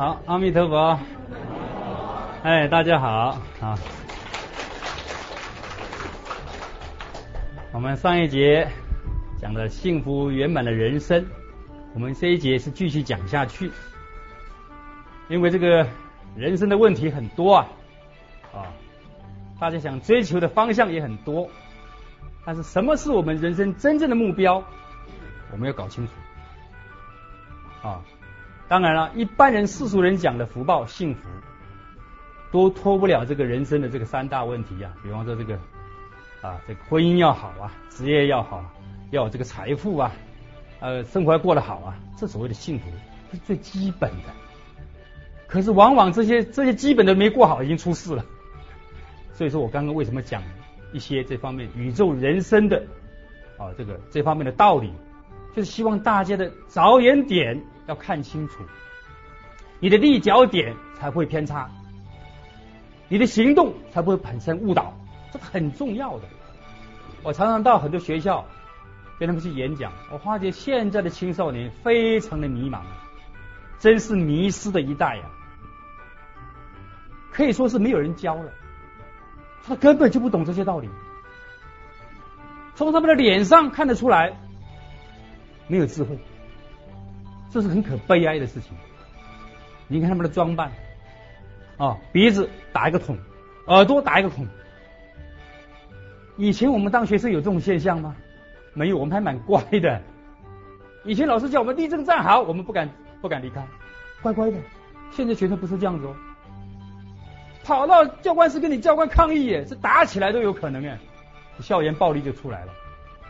好，阿弥陀佛。哎，大家好啊。我们上一节讲了幸福圆满的人生，我们这一节是继续讲下去。因为这个人生的问题很多啊，大家想追求的方向也很多，但是什么是我们人生真正的目标，我们要搞清楚啊。当然了，一般人世俗人讲的福报幸福，都脱不了这个人生的这个三大问题啊。比方说这个这个婚姻要好啊，职业要好，要有这个财富啊，生活要过得好啊，这所谓的幸福是最基本的。可是往往这些基本的没过好，已经出事了。所以说我刚刚为什么讲一些这方面宇宙人生的这方面的道理，就是希望大家的着眼点要看清楚，你的立脚点才不会偏差，你的行动才不会产生误导，这很重要的。我常常到很多学校跟他们去演讲，我发觉现在的青少年非常的迷茫，真是迷失的一代啊，可以说是没有人教了，他根本就不懂这些道理，从他们的脸上看得出来没有智慧，这是很可悲哀的事情。你看他们的装扮鼻子打一个孔，耳朵打一个孔。以前我们当学生有这种现象吗？没有，我们还蛮乖的。以前老师叫我们立正站好，我们不敢离开，乖乖的。现在学生不是这样子哦，跑到教官室跟你教官抗议耶，这打起来都有可能耶，校园暴力就出来了。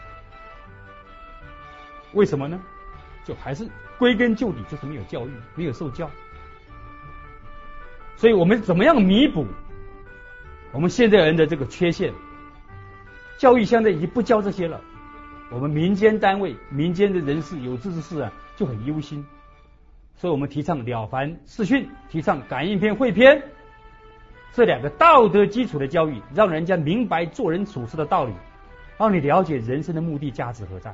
为什么呢？就还是归根究底就是没有教育，没有受教。所以我们怎么样弥补我们现在人的这个缺陷？教育现在已经不教这些了，我们民间单位、民间的人士、有志之士啊就很忧心。所以我们提倡了凡四训，提倡感应篇、慧篇，这两个道德基础的教育，让人家明白做人处事的道理，让你了解人生的目的价值何在。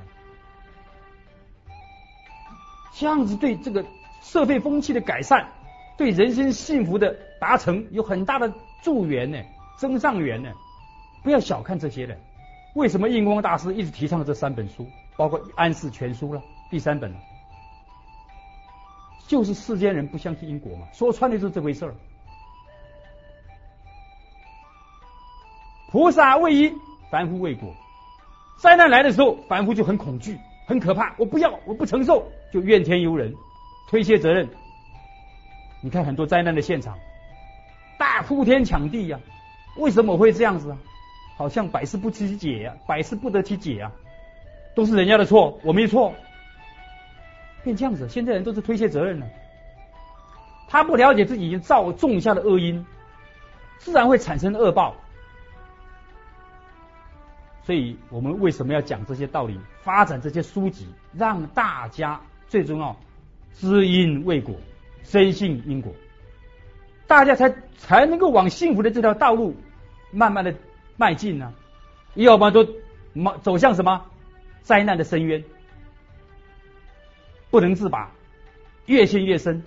这样子对这个社会风气的改善，对人生幸福的达成有很大的助缘呢，增上缘呢。不要小看这些人。为什么印光大师一直提倡这3本书，包括安世全书了，第3本了，就是世间人不相信因果嘛，说穿的就是这回事儿。菩萨为因，凡夫为果。灾难来的时候，凡夫就很恐惧，很可怕，我不要，我不承受，就怨天尤人，推卸责任。你看很多灾难的现场，大哭天抢地呀，为什么我会这样子啊？好像百事不其解啊，百事不得其解啊，都是人家的错，我没错，变这样子。现在人都是推卸责任了，他不了解自己已经种下的恶因，自然会产生恶报。所以我们为什么要讲这些道理，发展这些书籍，让大家最重要知因为果，深信因果，大家才能够往幸福的这条道路慢慢的迈进啊，要不然都走向什么灾难的深渊，不能自拔，越陷越深。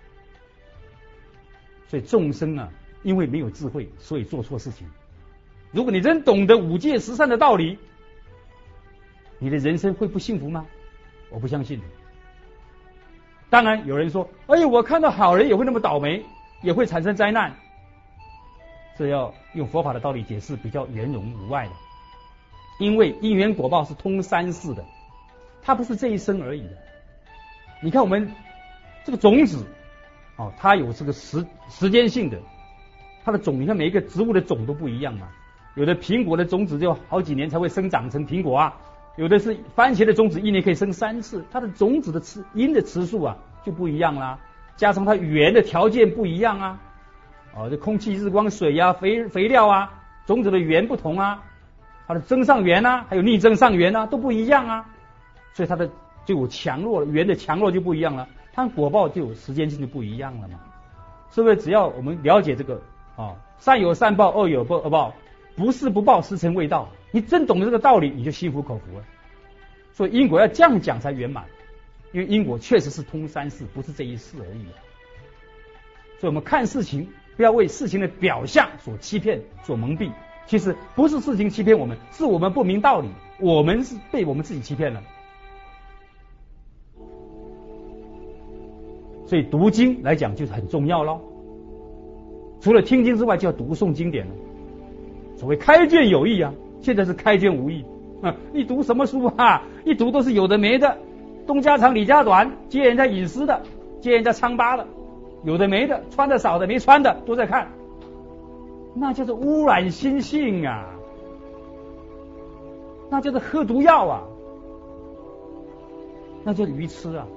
所以众生啊，因为没有智慧，所以做错事情。如果你真懂得5戒10善的道理，你的人生会不幸福吗？我不相信。当然有人说，哎呀，我看到好人也会那么倒霉，也会产生灾难，这要用佛法的道理解释比较圆融无碍的。因为因缘果报是通3世的，它不是这一生而已的。你看我们这个种子它有这个时间性的，它的种，你看每一个植物的种都不一样嘛。有的苹果的种子就好几年才会生长成苹果啊，有的是番茄的种子1年可以生3次，它的种子的因的次数就不一样啦，加上它语言的条件不一样啊，这空气、日光、水啊、肥料啊，种子的语言不同啊，它的增上缘啊，还有逆增上缘啊，都不一样啊，所以它的就有强弱，语言的强弱就不一样了，它果报就有时间性就不一样了嘛。是不是只要我们了解这个善有善报，恶有恶报，不是不报，时辰未到。你真懂得这个道理，你就心服口服了。所以因果要这样讲才圆满，因为因果确实是通3世，不是这一世而已。 所以我们看事情不要为事情的表象所欺骗、所蒙蔽。其实不是事情欺骗我们，是我们不明道理，我们是被我们自己欺骗了。所以读经来讲就是很重要咯。除了听经之外，就要读诵经典了。所谓开卷有益啊，现在是开卷无益。你读什么书啊？一读都是有的没的，东家长李家短，揭人家隐私的，揭人家疮疤的，有的没的，穿的少的没穿的都在看，那就是污染心性啊，那就是喝毒药啊，那就是愚痴啊，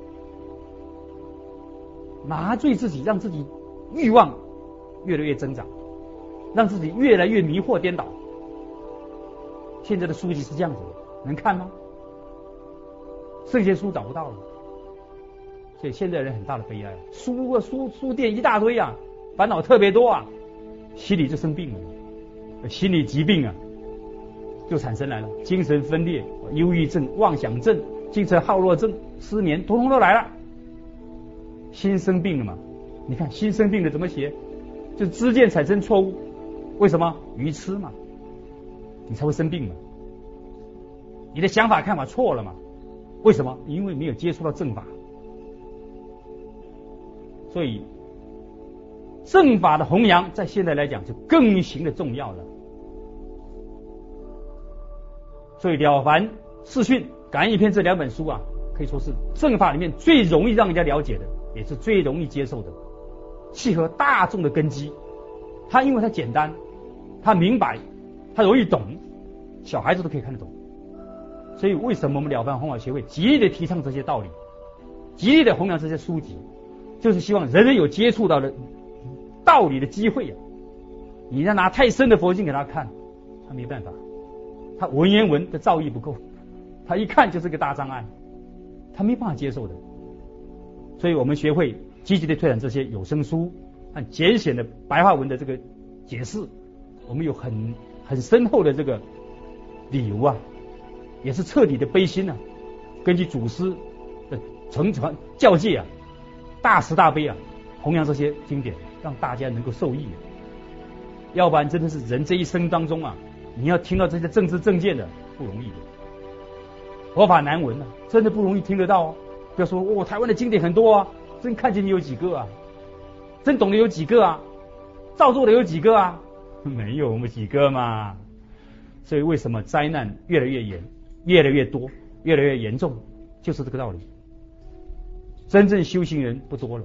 麻醉自己，让自己欲望越来越增长，让自己越来越迷惑颠倒。现在的书籍是这样子的，能看吗？圣贤书找不到了，所以现在人很大的悲哀，书店一大堆啊，烦恼特别多啊，心理就生病了，心理疾病啊就产生来了，精神分裂、忧郁症、妄想症、精神耗弱症、失眠，统统都来了。心生病了嘛？你看心生病了怎么写？就知见产生错误，为什么？愚痴嘛，你才会生病嘛。你的想法看法错了嘛？为什么？因为没有接触到正法。所以正法的弘扬在现在来讲就更行的重要了。所以了凡四训、感应篇这两本书啊，可以说是正法里面最容易让人家了解的，也是最容易接受的，契合大众的根基。它因为它简单，它明白，它容易懂，小孩子都可以看得懂。所以为什么我们了凡弘法协会极力的提倡这些道理，极力的弘扬这些书籍，就是希望人人有接触到的道理的机会啊。你要拿太深的佛经给他看，他没办法，他文言文的造诣不够，他一看就是个大障碍，他没办法接受的。所以我们学会积极的推展这些有声书和简显的白话文的这个解释，我们有很深厚的这个理由啊，也是彻底的悲心啊，根据祖师的承传教诫啊，大慈大悲啊，弘扬这些经典，让大家能够受益。要不然真的是人这一生当中啊，你要听到这些政治正见的不容易的，佛法难闻啊，真的不容易听得到哦。不要说台湾的经典很多啊，真看见你有几个啊？真懂的有几个啊？照做的有几个啊？没有我们几个嘛。所以为什么灾难越来越严、越来越多、越来越严重，就是这个道理。真正修行人不多了，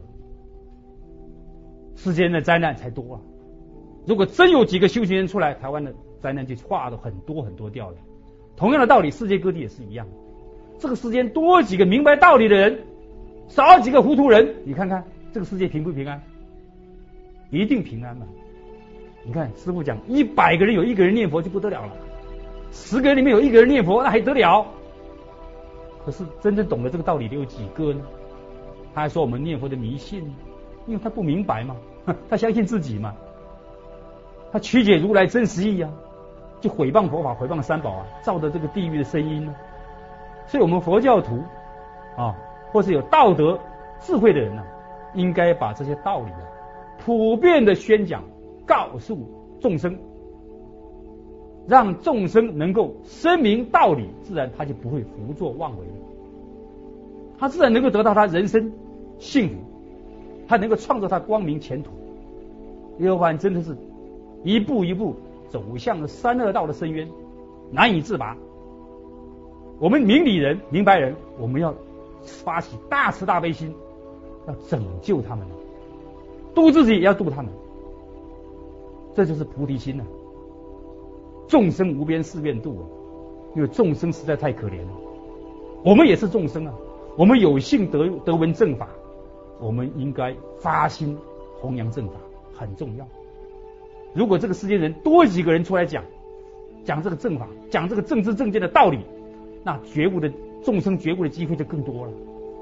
世间的灾难才多啊。如果真有几个修行人出来，台湾的灾难就化了很多很多掉了。同样的道理，世界各地也是一样。这个世间多几个明白道理的人，少几个糊涂人，你看看这个世界平不平安？一定平安嘛。你看师父讲100个人有1个人念佛就不得了了，10个人里面有1个人念佛那还得了？可是真正懂得这个道理的有几个呢？他还说我们念佛的迷信，因为他不明白嘛，他相信自己嘛，他曲解如来真实义啊，就毁谤佛法、毁谤三宝啊，造的这个地狱的声音呢。所以我们佛教徒啊，或是有道德智慧的人呢，应该把这些道理啊普遍的宣讲，告诉众生，让众生能够深明道理，自然他就不会胡作妄为了，他自然能够得到他人生幸福，他能够创造他光明前途。要不然真的是一步一步走向了三恶道的深渊，难以自拔。我们明理人、明白人，我们要发起大慈大悲心，要拯救他们，度自己也要度他们，这就是菩提心啊。众生无边誓愿度啊，因为众生实在太可怜了。我们也是众生啊，我们有幸得闻正法，我们应该发心弘扬正法，很重要。如果这个世间人多几个人出来讲这个正法，讲这个政治正见的道理，那觉悟的众生觉悟的机会就更多了。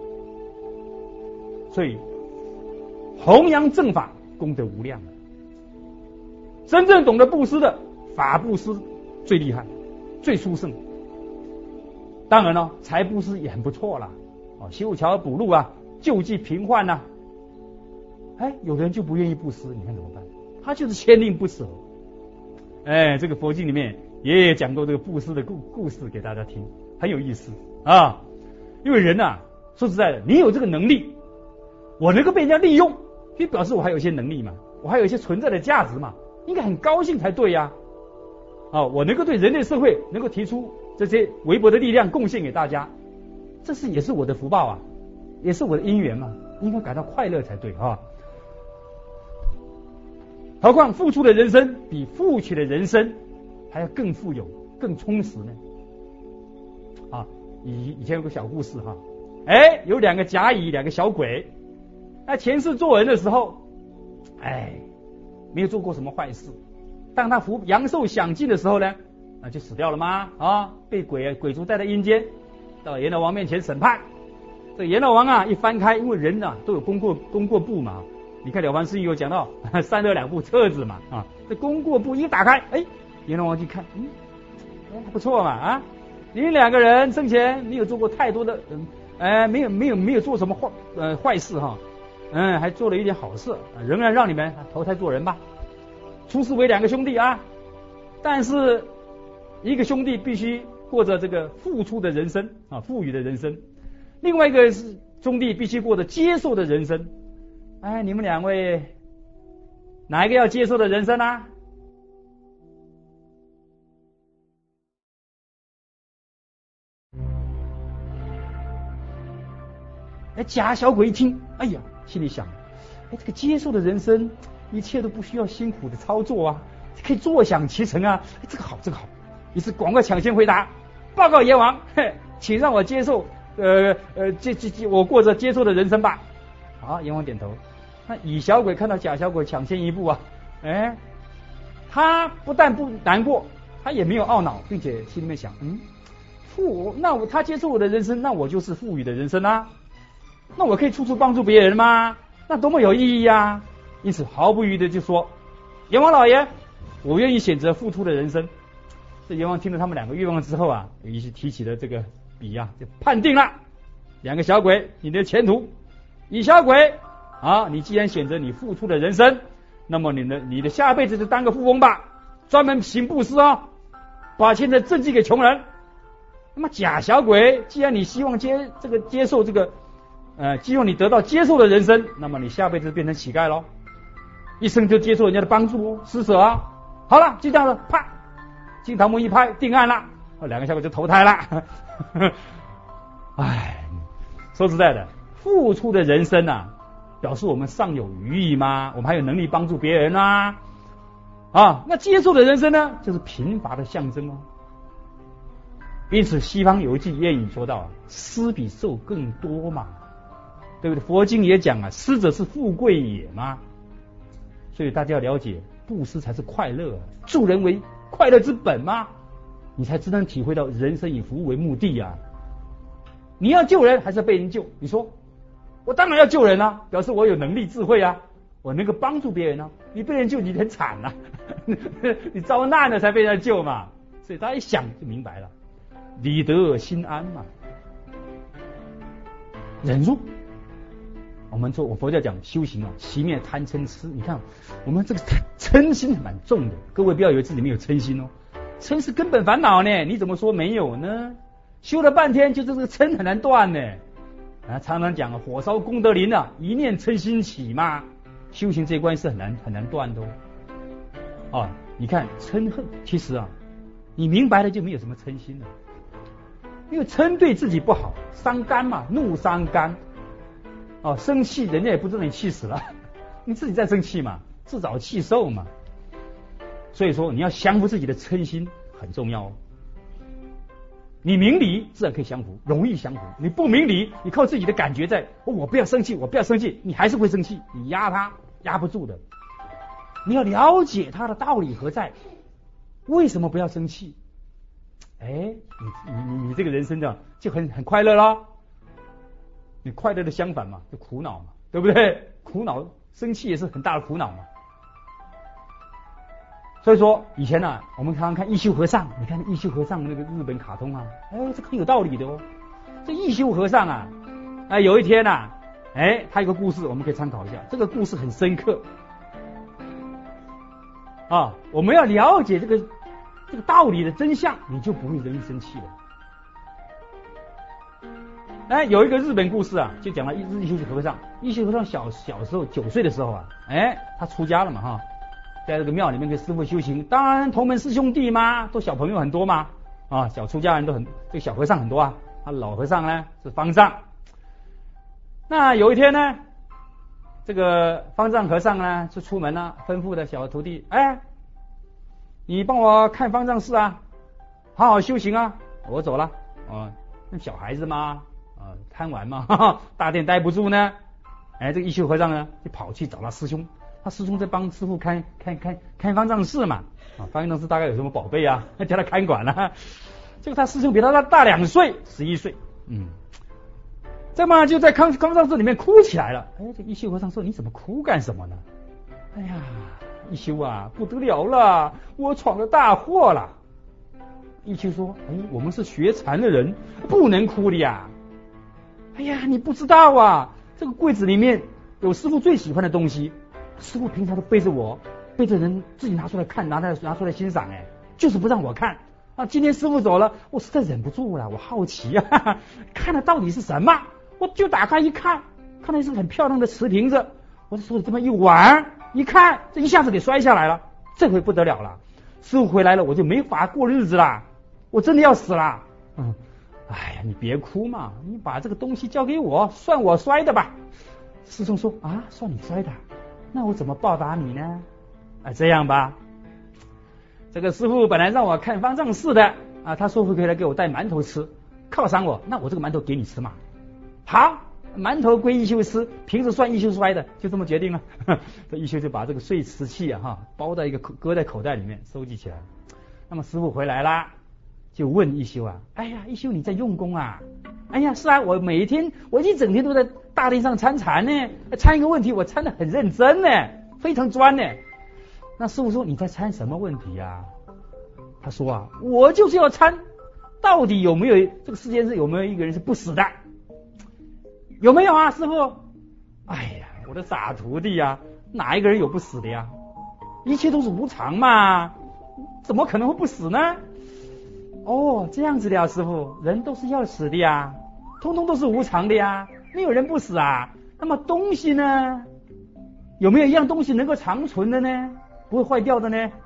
所以弘扬正法功德无量，真正懂得布施的法布施最厉害最殊胜。当然了，财布施也很不错啦，修桥补路啊，救济贫患啊， 有人就不愿意布施，你看怎么办？他就是牵令不舍。这个佛经里面也讲过这个布施的故事给大家听，很有意思啊。因为人啊，说实在的，你有这个能力，我能够被人家利用，就表示我还有一些能力嘛，我还有一些存在的价值嘛，应该很高兴才对呀。我能够对人类社会能够提出这些微薄的力量贡献给大家，这也是我的福报啊，也是我的因缘嘛，应该感到快乐才对啊。何况付出的人生比付取的人生还要更富有、更充实呢？以前有个小故事哈，有两个甲乙，两个小鬼，前世做人的时候，没有做过什么坏事，当他阳寿享尽的时候呢，就死掉了吗？被鬼族带到阴间，到阎罗王面前审判。这阎罗王啊，一翻开，因为人啊都有功过簿嘛，你看《了凡四训》有讲到三恶两部册子嘛，这功过簿一打开，阎罗王去看，不错嘛，你们两个人生前没有做过太多的，没有做什么坏事哈，还做了一点好事，仍然让你们投胎做人吧。出世为两个兄弟啊，但是一个兄弟必须过着这个付出的人生富裕的人生，另外一个兄弟必须过着接受的人生。你们两位哪一个要接受的人生啊？假小鬼一听，心里想，这个接受的人生，一切都不需要辛苦的操作啊，可以坐享其成啊，这个好。于是赶快抢先回答，报告阎王，请让我接受，我过着接受的人生吧。好，阎王点头。那乙小鬼看到甲小鬼抢先一步啊，他不但不难过，他也没有懊恼，并且心里面想，他接受我的人生，那我就是富裕的人生啊。那我可以处处帮助别人吗？那多么有意义啊！因此毫不犹豫的就说：“阎王老爷，我愿意选择付出的人生。”这阎王听了他们两个愿望之后啊，于是提起了这个笔就判定了两个小鬼你的前途。乙小鬼你既然选择你付出的人生，那么你的下辈子就当个富翁吧，专门行布施把钱财赈济给穷人。那么甲小鬼，既然你希望接受这个希望你得到接受的人生，那么你下辈子变成乞丐咯，一生就接受人家的帮助施舍好了，就这样子，啪，金堂木一拍，定案了，两个小鬼就投胎了。说实在的，付出的人生表示我们尚有余益吗？我们还有能力帮助别人那接受的人生呢，就是贫乏的象征因此西方有一句谚语说到，施比受更多嘛，对不对？佛经也讲施者是富贵也嘛。所以大家要了解，布施才是快乐助人为快乐之本嘛，你才真正体会到人生以服务为目的你要救人还是被人救？你说我当然要救人表示我有能力智慧我能够帮助别人你被人救你很惨你遭难了才被人救嘛。所以大家一想就明白了，理得心安嘛。忍辱，我们佛教讲修行熄灭贪嗔痴。你看我们这个嗔心蛮重的，各位不要以为自己没有嗔心嗔是根本烦恼呢，你怎么说没有呢？修了半天就是这个嗔很难断呢常常讲火烧功德林一念嗔心起嘛。修行这一关是很难断的你看嗔恨，其实你明白了就没有什么嗔心了，因为嗔对自己不好，伤肝嘛，怒伤肝生气人家也不知道你气死了，你自己在生气嘛，自找气受嘛。所以说你要降服自己的嗔心很重要你明理自然可以降服，容易降服。你不明理，你靠自己的感觉在我不要生气，我不要生气，你还是会生气，你压他压不住的。你要了解他的道理何在，为什么不要生气？你这个人生就很快乐啦。你快乐的相反嘛，就苦恼嘛，对不对？苦恼生气也是很大的苦恼嘛。所以说以前我们常常看一休和尚，你看一休和尚那个日本卡通这个很有道理的这一休和尚有一天他有个故事我们可以参考一下，这个故事很深刻啊，我们要了解这个道理的真相，你就不会容易生气了。有一个日本故事啊，就讲了一休和尚。一休和尚小时候9岁的时候啊，他出家了嘛哈，在这个庙里面跟师父修行。当然同门师兄弟嘛，都小朋友很多嘛啊，小出家人都很，这个小和尚很多啊。老和尚呢是方丈。那有一天呢，这个方丈和尚呢就出门了，吩咐的小徒弟，你帮我看方丈室啊，好好修行啊，我走了啊。那小孩子嘛贪玩嘛，大殿待不住呢。这个一休和尚呢就跑去找他师兄，他师兄在帮师父看方丈室嘛。方丈室大概有什么宝贝啊，叫他看管了。这个他师兄比他大2岁，11岁。这么就在方丈室里面哭起来了。这一休和尚说：“你怎么哭干什么呢？”一休啊，不得了了，我闯了大祸了。一休说：“我们是学禅的人，不能哭的呀。你不知道啊，这个柜子里面有师父最喜欢的东西，师父平常都背着人自己拿出来看，拿出来欣赏，就是不让我看啊。今天师父走了，我实在忍不住了，我好奇啊，看了到底是什么，我就打开一看，看到是很漂亮的瓷瓶子，我手里这么一玩，一看，这一下子给摔下来了，这回不得了了，师父回来了，我就没法过日子了，我真的要死了。你别哭嘛，你把这个东西交给我，算我摔的吧。师兄说：“算你摔的，那我怎么报答你呢？这样吧，这个师父本来让我看方丈室的他说会回来给我带馒头吃，犒赏我，那我这个馒头给你吃嘛。好，馒头归一休吃，瓶子算一休摔的，就这么决定了。这一休就把这个碎瓷器包在搁在口袋里面收集起来。那么师父回来啦，就问一休一休你在用功啊？是啊，我每天我一整天都在大殿上参禅呢，参一个问题我参得很认真呢，非常专呢。那师父说：“你在参什么问题啊？”他说：“我就是要参到底有没有这个世界上有没有一个人是不死的？有没有啊，师父？”我的傻徒弟啊，哪一个人有不死的呀？一切都是无常嘛，怎么可能会不死呢？这样子的呀，师父，人都是要死的呀，通通都是无常的呀，没有人不死啊。那么东西呢，有没有一样东西能够长存的呢？不会坏掉的呢？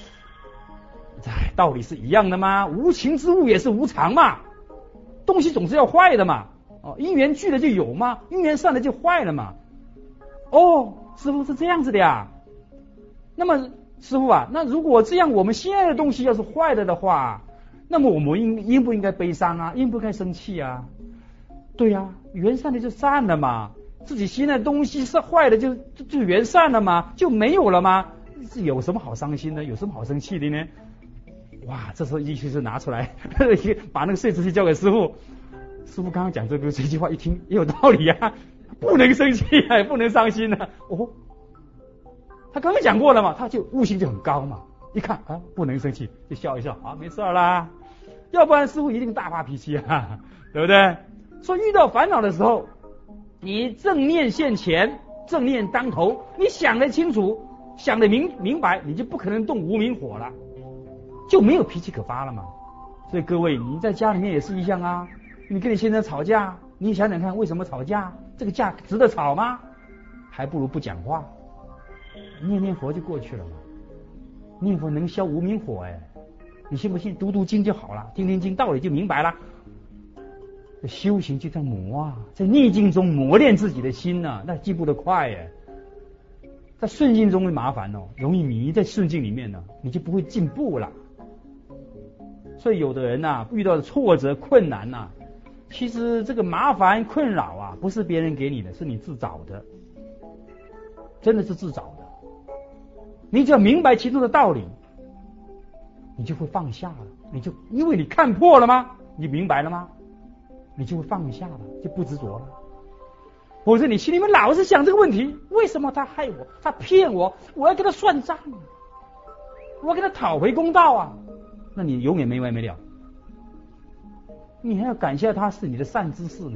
道理是一样的嘛，无情之物也是无常嘛，东西总是要坏的嘛。因缘聚了就有嘛，因缘散了就坏了嘛。师父是这样子的呀。那么师父啊，那如果这样，我们现在的东西要是坏了的话，那么我们应不应该悲伤啊？应不应该生气啊？对呀，缘散了就散了嘛，自己现在的东西是坏了就缘散了嘛，就没有了吗？有什么好伤心的？有什么好生气的呢？这时候一休就拿出来把那个碎瓷器交给师父。师父刚刚讲这句话一听也有道理啊，不能生气也不能伤心啊。他刚刚讲过了嘛，他就悟性就很高嘛，一看不能生气就笑一笑，没事啦，要不然师父一定大发脾气啊，对不对？所以遇到烦恼的时候，你正念现前，正念当头，你想得清楚，想得明白，你就不可能动无明火了，就没有脾气可发了嘛。所以各位，你在家里面也是一样啊，你跟你先生吵架，你想想看为什么吵架？这个架值得吵吗？还不如不讲话，念念佛就过去了嘛。念佛能消无明火你信不信？读经就好了，听经道理就明白了。修行就在磨在逆境中磨练自己的心那进步的快在顺境中麻烦容易迷在顺境里面你就不会进步了。所以有的人遇到的挫折困难其实这个麻烦困扰不是别人给你的，是你自找的，真的是自找的。你只要明白其中的道理，你就会放下了，因为你看破了吗？你明白了吗？你就会放下了，就不执着了。否则你心里面老是想这个问题，为什么他害我，他骗我，我要跟他算账，我要跟他讨回公道那你永远没完没了。你还要感谢他是你的善知识呢，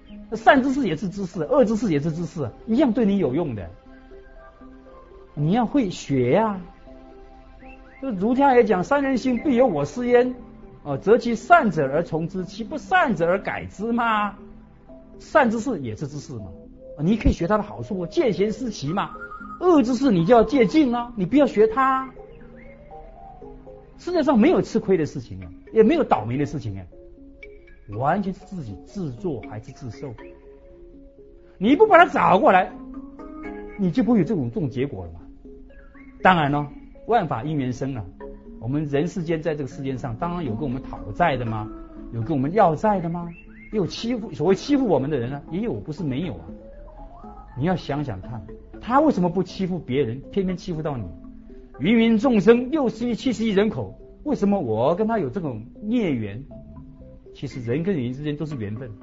善知识也是知识，恶知识也是知识，一样对你有用的。你要会学呀。就儒家也讲，三人行必有我师焉，择其善者而从之，其不善者而改之嘛。善知识也是知识嘛，你可以学他的好处，见贤思齐嘛。恶知识你就要戒禁啊，你不要学他。世界上没有吃亏的事情啊，也没有倒霉的事情啊，完全是自己自作还是自受。你不把它找过来，你就不会有这种结果了嘛。当然了，万法因缘生啊，我们人世间在这个世界上，当然有跟我们讨债的吗？有跟我们要债的吗？也有所谓欺负我们的人啊，也有，不是没有啊。你要想想看，他为什么不欺负别人，偏偏欺负到你？芸芸众生60亿、70亿人口，为什么我跟他有这种孽缘？其实人跟人之间都是缘分。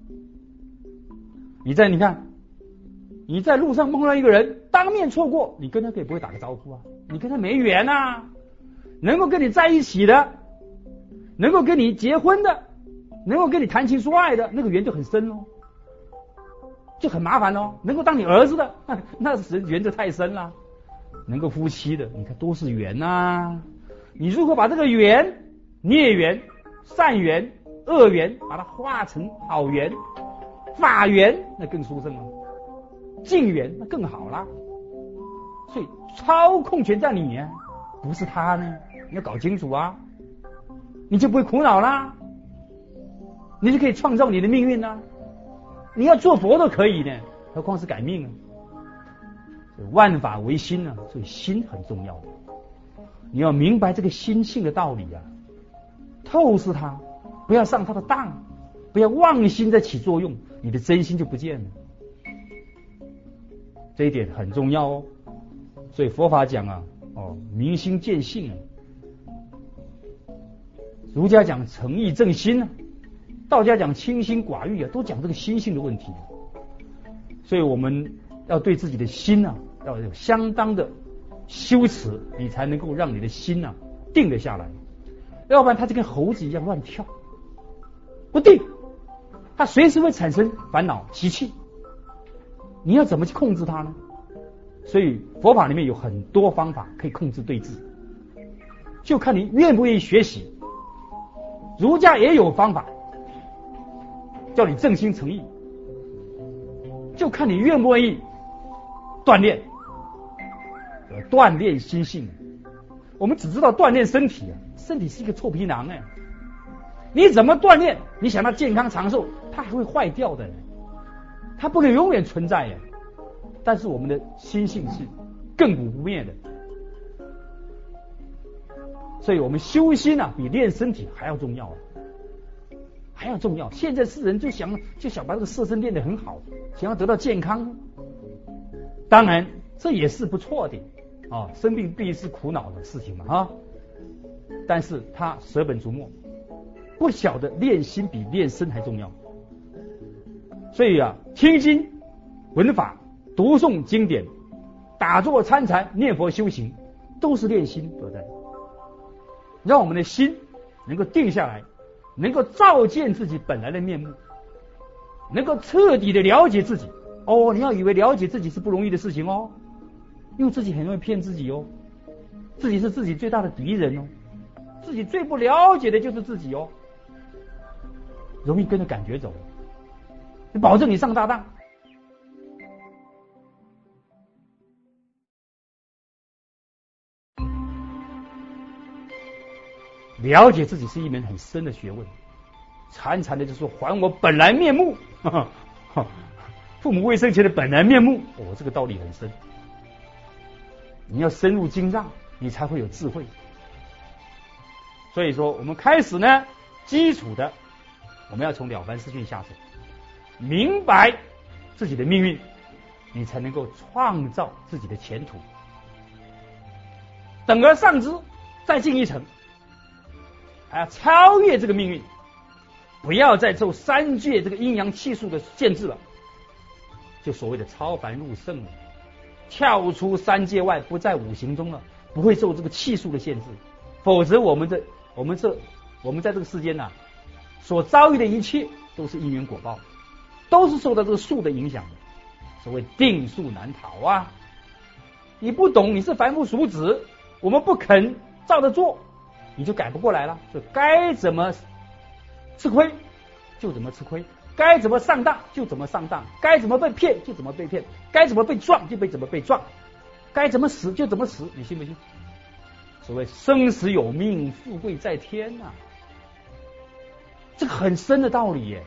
你看，你在路上碰到一个人，当面错过，你跟他可以不会打个招呼啊？你跟他没缘啊。能够跟你在一起的，能够跟你结婚的，能够跟你谈情说爱的，那个缘就很深哦，就很麻烦哦。能够当你儿子的，那缘就太深了。能够夫妻的，你看都是缘啊。你如果把这个缘、孽缘、善缘、恶缘，把它化成好缘、法缘，那更殊胜了。净缘那更好啦。所以操控权在你啊，不是他呢。你要搞清楚啊，你就不会苦恼啦，你就可以创造你的命运啦。你要做佛都可以呢，何况是改命啊？万法唯心啊，所以心很重要。你要明白这个心性的道理啊，透视它，不要上它的当，不要妄心在起作用，你的真心就不见了。这一点很重要哦。所以佛法讲啊，明心见性啊。儒家讲诚意正心啊，道家讲清心寡欲啊，都讲这个心性的问题。所以我们要对自己的心啊，要有相当的修持，你才能够让你的心啊定得下来。要不然它就跟猴子一样乱跳，不定，它随时会产生烦恼习气。你要怎么去控制它呢？所以佛法里面有很多方法可以控制对治，就看你愿不愿意学习。儒家也有方法叫你正心诚意，就看你愿不愿意锻炼。锻炼心性，我们只知道锻炼身体啊，身体是一个臭皮囊哎，你怎么锻炼？你想它健康长寿，它还会坏掉的，它不能永远存在耶。但是我们的心性是亘古不灭的，所以我们修心啊，比练身体还要重要啊，还要重要。现在世人就想把这个色身练得很好，想要得到健康，当然这也是不错的啊，生病必是苦恼的事情嘛啊，但是他舍本逐末，不晓得练心比练身还重要。所以啊，听经闻法、读诵经典、打坐参禅、念佛修行，都是练心，对不对？让我们的心能够定下来，能够照见自己本来的面目，能够彻底的了解自己。哦，你要以为了解自己是不容易的事情哦，因为自己很容易骗自己哦，自己是自己最大的敌人哦，自己最不了解的就是自己哦，容易跟着感觉走，保证你上大当。了解自己是一门很深的学问，禅禅的就说还我本来面目，父母未生前的本来面目，这个道理很深。你要深入经藏，你才会有智慧。所以说我们开始呢，基础的我们要从了凡四训下手，明白自己的命运，你才能够创造自己的前途。等而上之，再进一层，还要超越这个命运，不要再受三界这个阴阳气数的限制了，就所谓的超凡入圣了，跳出三界外，不在五行中了，不会受这个气数的限制。否则我们在这个世间所遭遇的一切都是因缘果报， 都是受到这个术的影响的。所谓定术难逃啊！你不懂，你是凡夫俗子，我们不肯照着做，你就改不过来了。就该怎么吃亏就怎么吃亏，该怎么上当就怎么上当，该怎么被骗就怎么被骗，该怎么被撞就怎么被撞，该怎么死就怎么死，你信不信？所谓生死有命，富贵在天啊，这个很深的道理耶。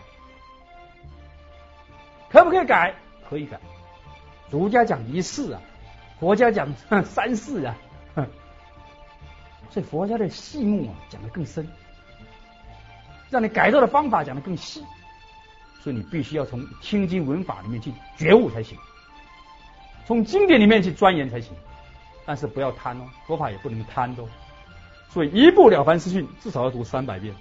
可不可以改？可以改。儒家讲一世啊，佛家讲三世啊，所以佛家的细目啊讲得更深，让你改造的方法讲得更细，所以你必须要从听经闻法里面去觉悟才行，从经典里面去钻研才行，但是不要贪哦，佛法也不能贪哦。所以一部了凡四训至少要读300遍，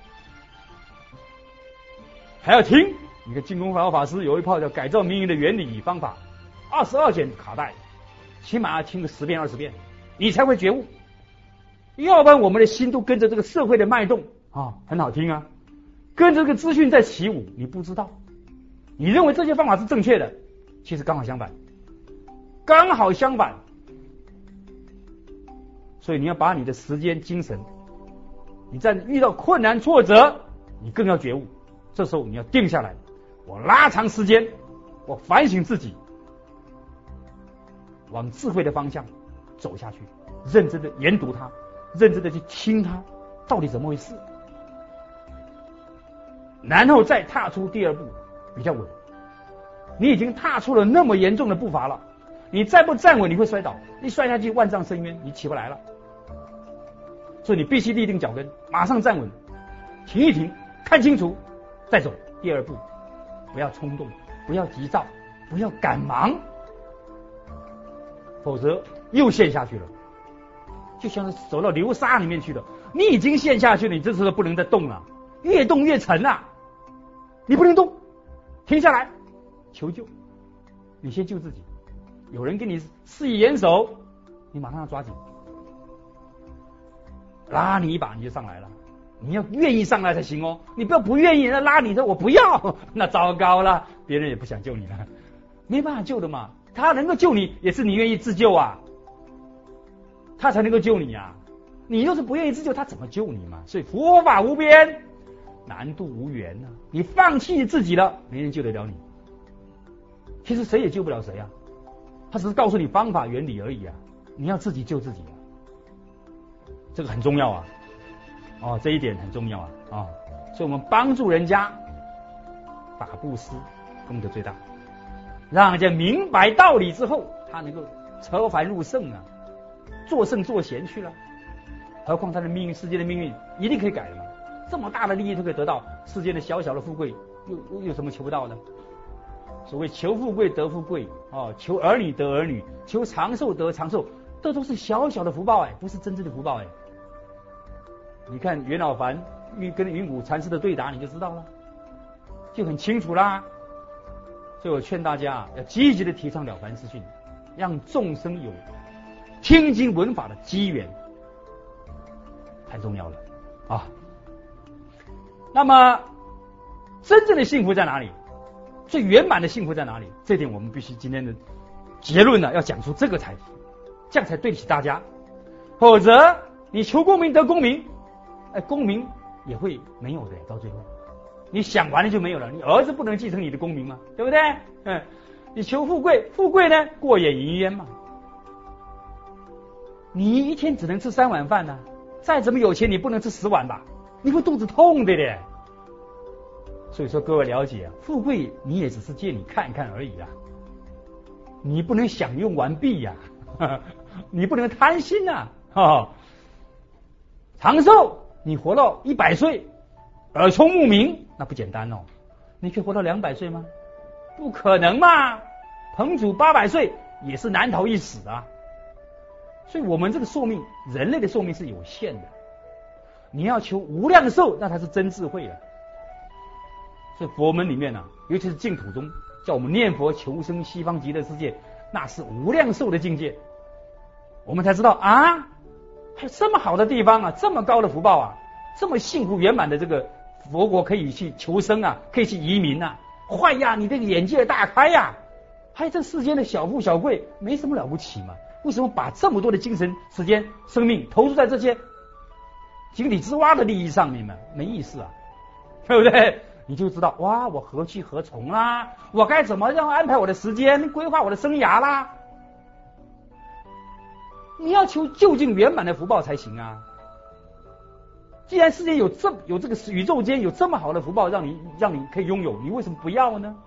还要听。你看净空法师有一套叫改造命运的原理与方法，22卷卡带，起码要听个10遍20遍，你才会觉悟。要不然我们的心都跟着这个社会的脉动啊，很好听啊，跟着这个资讯在起舞，你不知道，你认为这些方法是正确的，其实刚好相反，刚好相反。所以你要把你的时间精神，你在遇到困难挫折，你更要觉悟。这时候你要定下来，我拉长时间，我反省自己，往智慧的方向走下去，认真的研读它，认真的去听它到底怎么回事，然后再踏出第二步，比较稳。你已经踏出了那么严重的步伐了，你再不站稳你会摔倒，一摔下去万丈深渊，你起不来了。所以你必须立定脚跟，马上站稳，停一停，看清楚再走第二步。不要冲动，不要急躁，不要赶忙，否则又陷下去了，就像是走到流沙里面去了。你已经陷下去了，你这时候不能再动了，越动越沉啊！你不能动，停下来求救，你先救自己。有人给你施以援手，你马上要抓紧，拉你一把你就上来了。你要愿意上来才行哦，你不要不愿意，那拉你说我不要，那糟糕了，别人也不想救你了，没办法救的嘛。他能够救你，也是你愿意自救啊，他才能够救你啊。你要是不愿意自救，他怎么救你嘛？所以佛法无边，难度无缘啊。你放弃自己了，没人救得了你。其实谁也救不了谁啊，他只是告诉你方法原理而已啊。你要自己救自己啊，这个很重要啊。哦，这一点很重要啊！所以我们帮助人家打布施，功德最大，让人家明白道理之后，他能够超凡入圣啊，做圣做贤去了。何况他的命运，世界的命运一定可以改的嘛！这么大的利益都可以得到，世间的小小的富贵，又有什么求不到的？所谓求富贵得富贵，求儿女得儿女，求长寿得长寿，这都是小小的福报不是真正的福报你看袁老凡跟云谷禅师的对答，你就知道了，就很清楚啦。所以我劝大家要积极的提倡了凡四训，让众生有听经闻法的机缘，太重要了啊！那么真正的幸福在哪里？最圆满的幸福在哪里？这点我们必须今天的结论呢，要讲出这个才，这样才对得起大家。否则你求功名得功名，功名也会没有的，到最后你想完了就没有了。你儿子不能继承你的功名嘛，对不对？你求富贵，富贵呢过眼云烟嘛。你一天只能吃3碗饭呢，再怎么有钱你不能吃10碗吧，你会肚子痛的嘞。所以说各位了解啊，富贵你也只是借你看看而已啊，你不能享用完毕呀，你不能贪心啊。长寿你活到100岁，耳聪目明，那不简单哦。你可以活到200岁吗？不可能嘛。彭祖800岁也是难逃一死啊。所以我们这个寿命，人类的寿命是有限的。你要求无量寿，那才是真智慧了。所以佛门里面尤其是净土中，叫我们念佛求生西方极乐世界，那是无量寿的境界。我们才知道啊，还有这么好的地方啊，这么高的福报啊，这么幸福圆满的这个佛国可以去求生啊，可以去移民啊， 坏呀，你这个眼界大开呀！还这世间的小富小贵没什么了不起嘛？为什么把这么多的精神、时间、生命投入在这些井底之蛙的利益上面嘛？没意思啊，对不对？你就知道哇，我何去何从啦？我该怎么样安排我的时间，规划我的生涯啦？你要求就近圆满的福报才行啊！既然世界有这个宇宙间有这么好的福报，让你可以拥有，你为什么不要呢？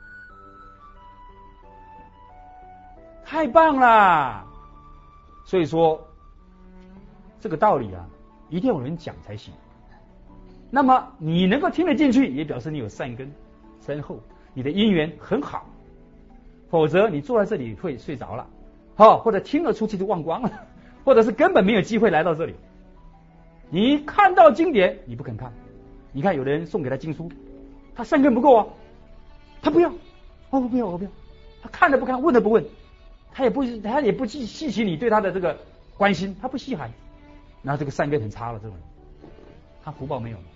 太棒了！所以说这个道理啊，一定要有人讲才行。那么你能够听得进去，也表示你有善根深厚，你的因缘很好。否则你坐在这里会睡着了，或者听了出去就忘光了，或者是根本没有机会来到这里。你看到经典你不肯看，你看有的人送给他经书，他善根不够啊，他不要，我不要，他看都不看，问都不问，他也不细细你对他的这个关心，他不稀罕，那这个善根很差了，这种人他福报没有。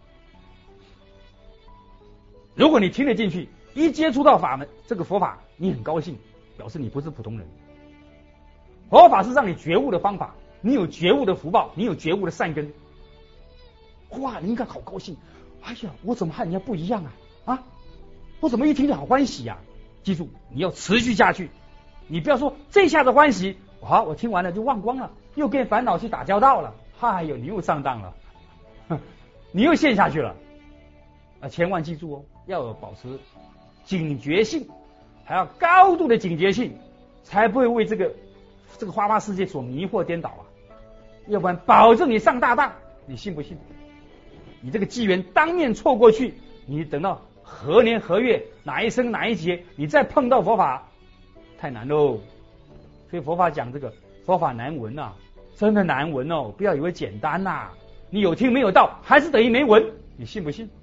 如果你听得进去，一接触到法门这个佛法，你很高兴，表示你不是普通人。佛法是让你觉悟的方法，你有觉悟的福报，你有觉悟的善根，哇，你应该好高兴。哎呀，我怎么和人家不一样啊？我怎么一听就好欢喜呀？记住，你要持续下去，你不要说这下子欢喜，好，我听完了就忘光了，又跟烦恼去打交道了，哎呦，你又上当了，你又陷下去了。千万记住哦，要有保持警觉性，还要高度的警觉性，才不会为这个花花世界所迷惑颠倒啊！要不然保证你上大当，你信不信？你这个机缘当面错过去，你等到何年何月哪一生哪一劫，你再碰到佛法，太难喽。所以佛法讲这个佛法难闻啊，真的难闻哦！不要以为简单呐，你有听没有到，还是等于没闻，你信不信？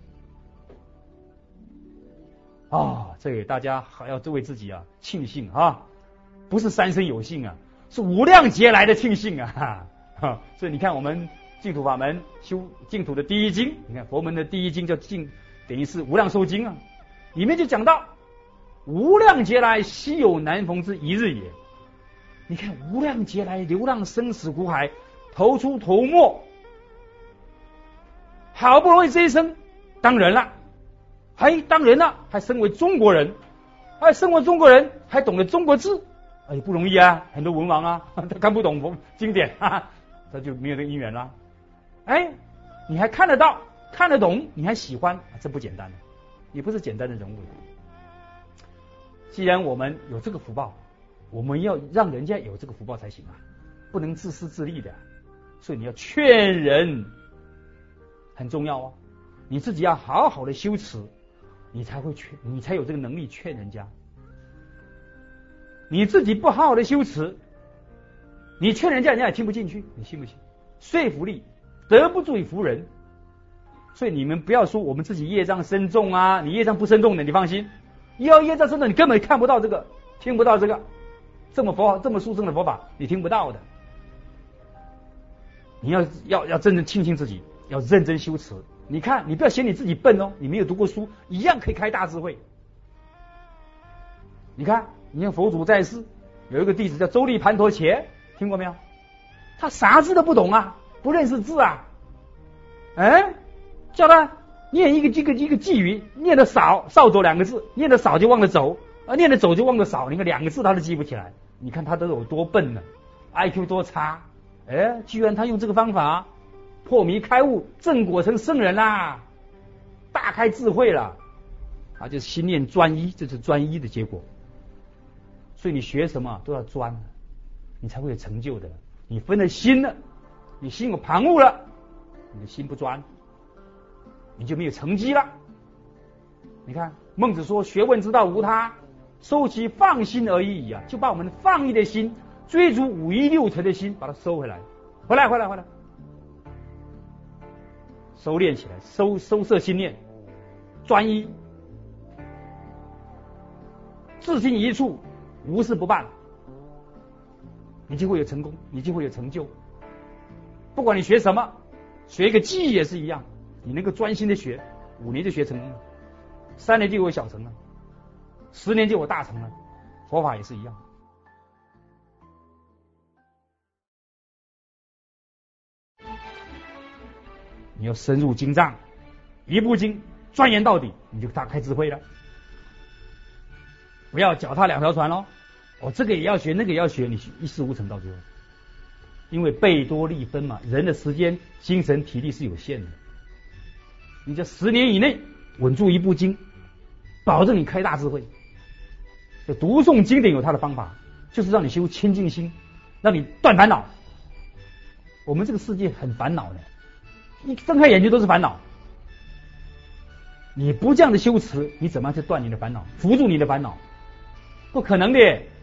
这个大家还要为自己啊庆幸啊，不是三生有幸啊，是无量劫来的庆幸啊！所以你看我们净土法门修净土的第一经，你看佛门的第一经叫净，等于是无量寿经啊，里面就讲到无量劫来稀有难逢之一日也。你看无量劫来流浪生死苦海，头出头没，好不容易这一生当人了。当人了，还身为中国人，身为中国人还懂得中国字，不容易啊！很多文王啊，他看不懂经典，他就没有这个因缘啦。你还看得到、看得懂，你还喜欢，这不简单，也不是简单的人物。既然我们有这个福报，我们要让人家有这个福报才行啊，不能自私自利的。所以你要劝人，很重要啊！你自己要好好的修持。你才有这个能力劝人家。你自己不好好的修持，你劝人家，人家也听不进去，你信不信？说服力得不住于服人。所以你们不要说我们自己业障深重啊，你业障不深重的，你放心。要业障深重，你根本看不到这个，听不到这个，这么殊胜的佛法，你听不到的。你要真正庆幸自己，要认真修持。你看，你不要嫌你自己笨哦，你没有读过书，一样可以开大智慧。你看佛祖在世，有一个弟子叫周利盘陀伽，听过没有？他啥字都不懂啊，不认识字啊，叫他念一个寄语，念的少走两个字，念的少就忘了走，念的走就忘了少，你看两个字他都记不起来，你看他都有多笨呢 ，IQ 多差，居然他用这个方法。破迷开悟，正果成圣人啦，大开智慧了，就是心念专一，这是专一的结果。所以你学什么都要专，你才会有成就的。你分了心了，你心有旁骛了，你的心不专，你就没有成绩了。你看孟子说学问之道无他，收其放心而已啊，就把我们放逸的心，追逐五欲六尘的心，把它收回来，回来，收敛起来，收摄心念，专一，至心一处，无事不办，你就会有成功，你就会有成就。不管你学什么，学一个技也是一样，你能够专心的学，5年就学成功了。 3年就有小成了，10年就有大成了。佛法也是一样。你要深入经藏，一部经钻研到底，你就打开智慧了。不要脚踏两条船咯，这个也要学，那个也要学，你一事无成到最后。因为贝多利分嘛，人的时间、精神、体力是有限的。你在10年以内稳住一部经，保证你开大智慧。就读诵经典有它的方法，就是让你修清净心，让你断烦恼。我们这个世界很烦恼的，一睁开眼睛都是烦恼。你不这样的修持，你怎么样去断你的烦恼，扶住你的烦恼？不可能的。